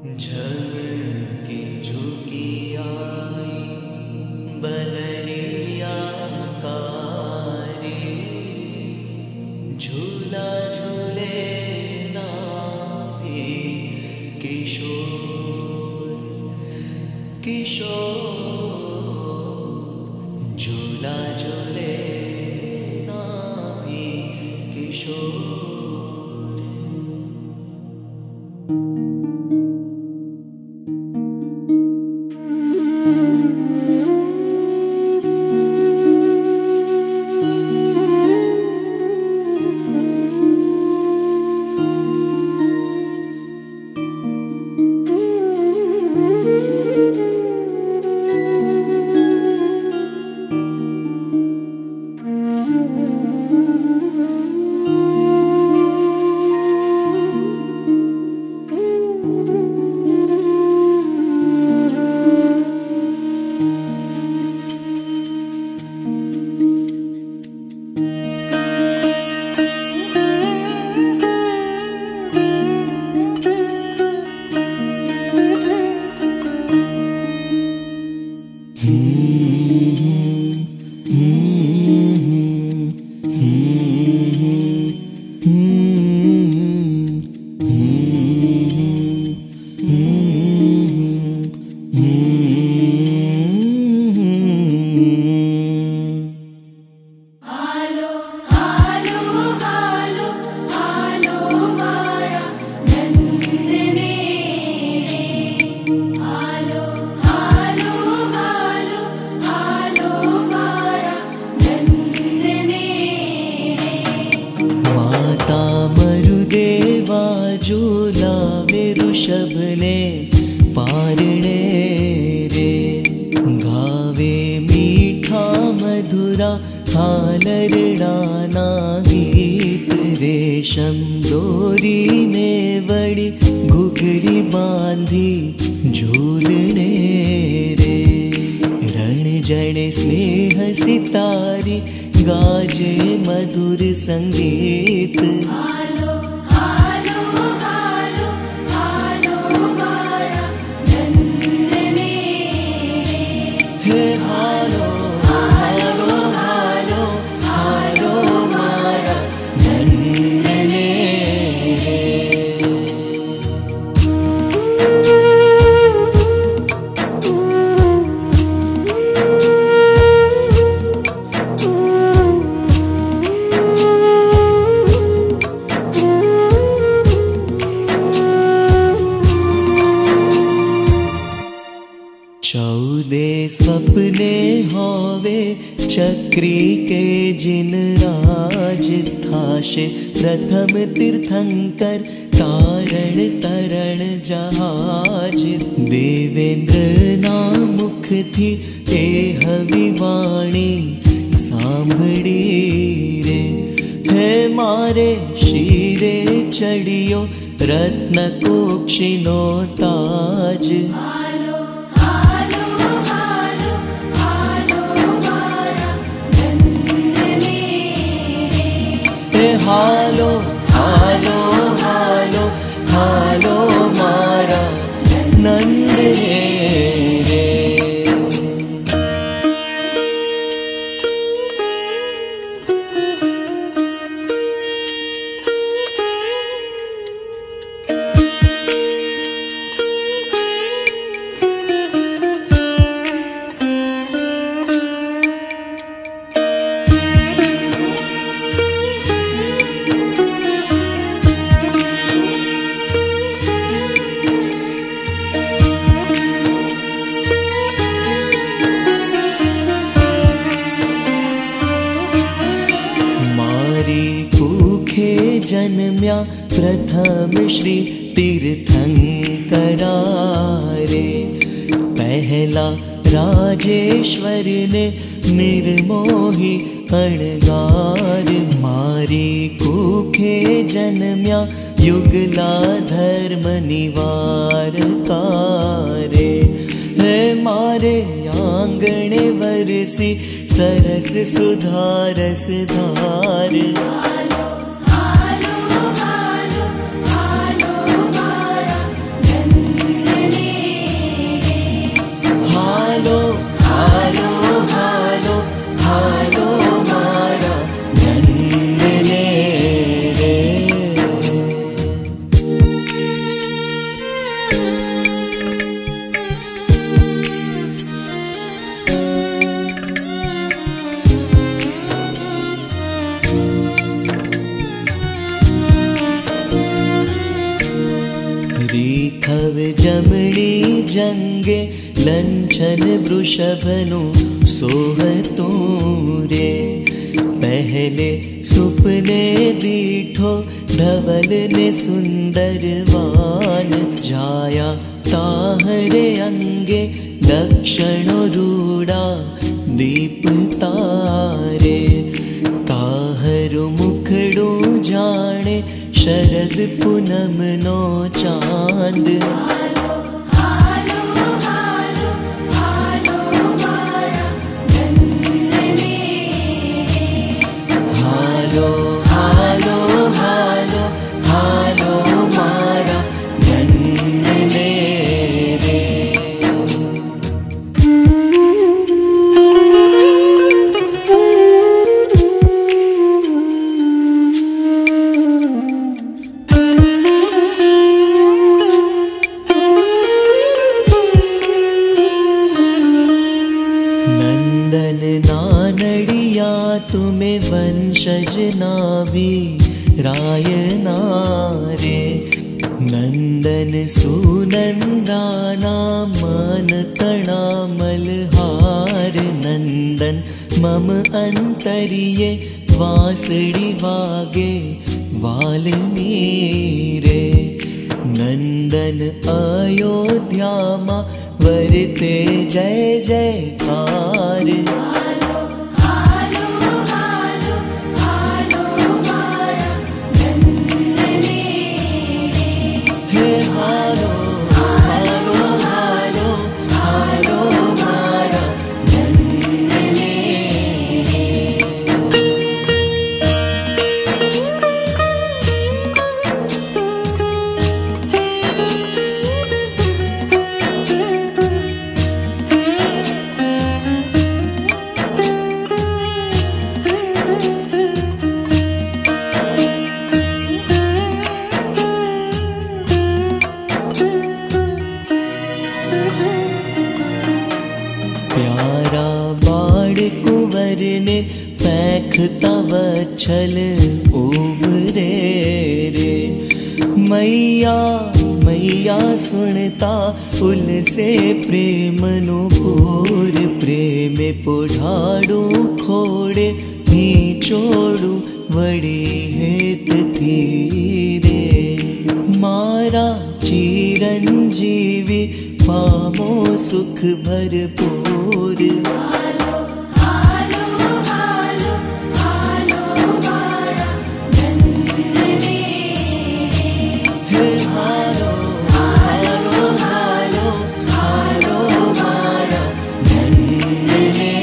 झलकी झुकी आई बदरिया कारी, झूला झूले नाभी किशोर किशोर, झूला झूले नाभी किशोर। झूलावे ऋषभ ने पारणे रे, गावे मीठा मधुरा हालरडाना गीत, रेशम डोरी ने वड़ी घुघरी बांधी झूलने रे, रण जड़ स्नेह सितारी गाजे मधुर संगीत। चौदे सपने होवे चक्री के जिन राज, थाशे प्रथम तीर्थंकर तारण तरण जहाज, देवेंद्र ना मुख थी एह विवाणी सांभड़ी रे, है मारे शीरे चढ़ियो रत्न कोक्षिनो ताज। हालो हालो हालो हालो मारा नंद रे। जन्म्या प्रथम श्री तीर्थंकरा रे, पहला राजेश्वर ने निर्मोही अणगार, मारी कुखे जन्म्या युगला धर्म निवार कारे, है मारे आंगणे वरसी सरस सुधारस धार। खव जमणी जंगे लंचन वृषभनु सोहतू रे। पहले सुपने दीठो धवल ने सुंदर वान जाया ताहरे अंगे दक्षिण रूड़ा दीप तारे। ताहरु मुखड़ू जाने शरद पूनम नो चांद। हालो हालो हालो हालो मारा नन्ने रे। नंदन नानड़िया तुम्हें वंशज नाभी रायना रे। नंदन सुनंदाना मन तना मलहार। नंदन मम अंतरिये वासड़ी वागे वालनी रे। नंदन अयोध्या मा वरते जय जयकार। प्यारा बाड़ कुंवर ने पैखता वच्छल उबरे रे। मैया मैया सुनता उल से प्रेम नु पूर। प्रेम पुढ़ाड़ू खोड़े ही चोड़ू वड़ी हेत थी रे। मारा चिरंजीवी पामो सुख भरपूर। हालो हालो हालो हालो मारा नन्ने रे। हालो हालो हालो हालो मारा नन्ने रे।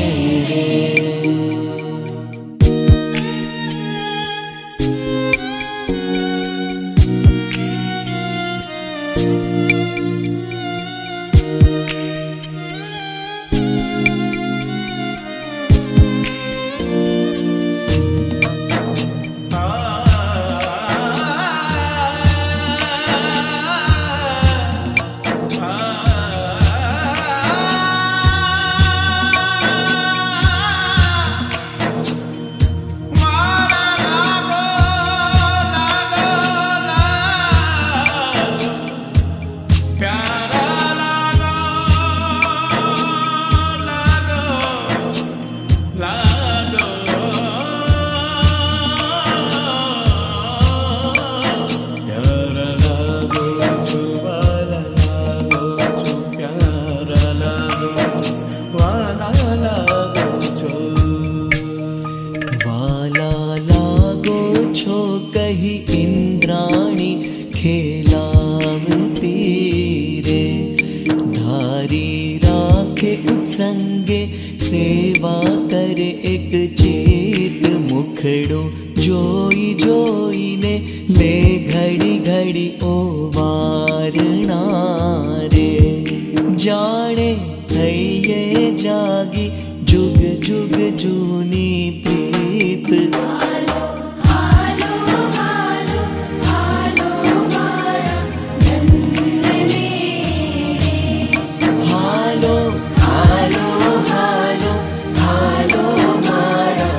संगे सेवा करे एक चेत मुखड़ो जोई जोई ने ले घड़ी घड़ी ओ वारणा रे। जाने थैये जागी जुग जुग जूनी प्रीत। हालो हालो हालो हालो मारा नन्ने रे। हालो हालो हालो हालो मारा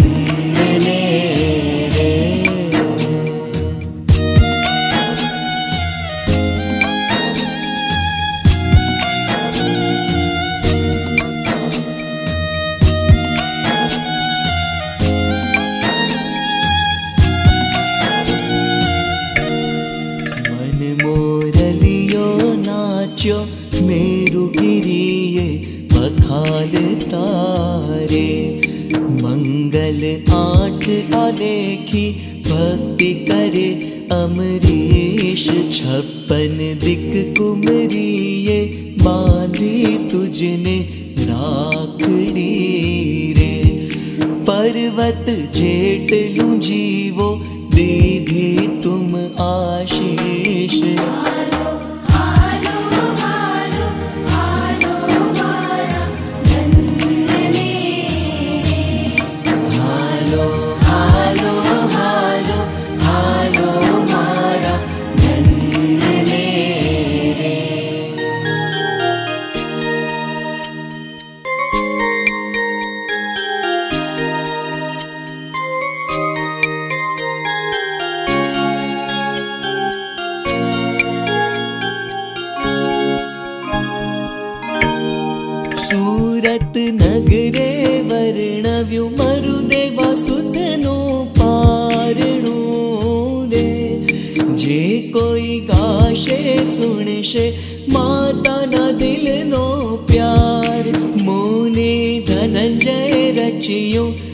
नन्ने रे। वाच्यो मेरु गिरिये पखाल तारे। मंगल 8 आलेखी भक्ति करे अमरीश। 56 दिक कुमरिये बांधी तुझने राखड़ी रे। पर्वत जेठ लूं जीवो दीधी तुम आशीष। सूरत नगरे वर्णव्यु मरुदेवा सुतनो पारणो रे। जे कोई गाशे सुनशे माता ना दिल नो प्यार। मुनि धनंजय रचियो